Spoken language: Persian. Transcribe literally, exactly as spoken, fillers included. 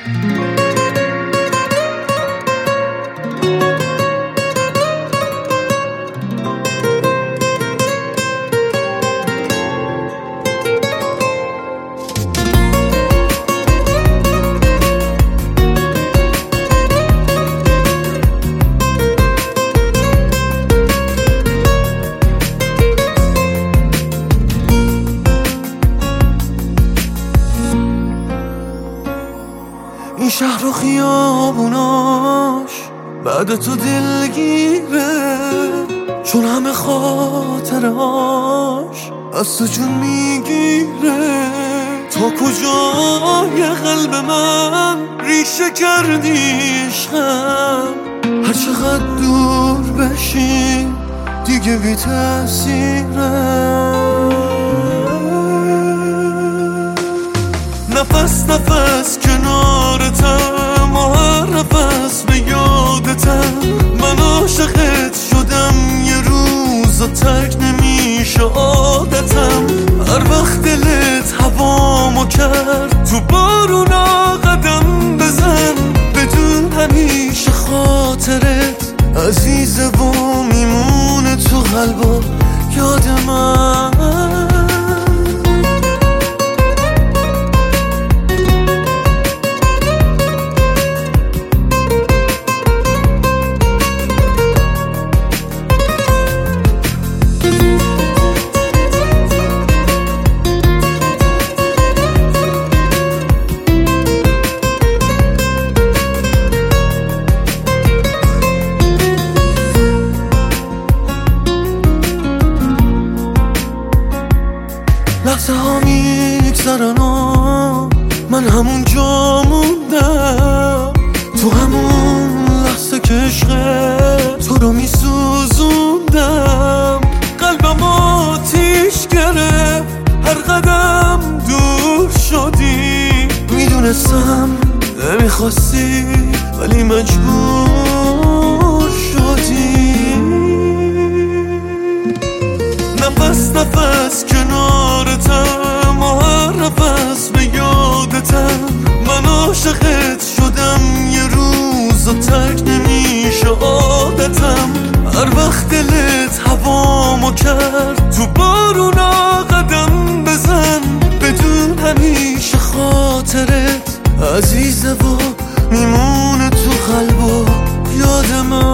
این شهر و خیابوناش بعد تو دلگیره، چون همه خاطرهاش از تو جون میگیره. تا کجای قلب من ریشه کردی عشقم، هر چقدر دور بشی دیگه بی تأثیره. نفس نفس کنارتم و هر نفس به یادتم. من عاشقت شدم یه روز و ترک نمیشه عادتم. هر وقت دلت هوامو کرد تو بارونا قدم بزن، بدون همیشه خاطرت عزیزه و میمونه تو قلب و یاد من. لحظه ها میگذرن و من همون جا موندم، تو همون لحظه که عشق تو رو میسوزوندم. قلبم آتیش گرفت هر قدم دور شدی، میدونستم نمیخواستی ولی مجبور شدی. نفس نفس کنارتم و هر نفس به یادتم. من عاشقت شدم یه روز و ترک نمیشه عادتم. هر وقت دلت هوامو کرد تو بارونا قدم بزن، بدون همیشه خاطرت عزیزه و میمونه تو قلب و یاد من.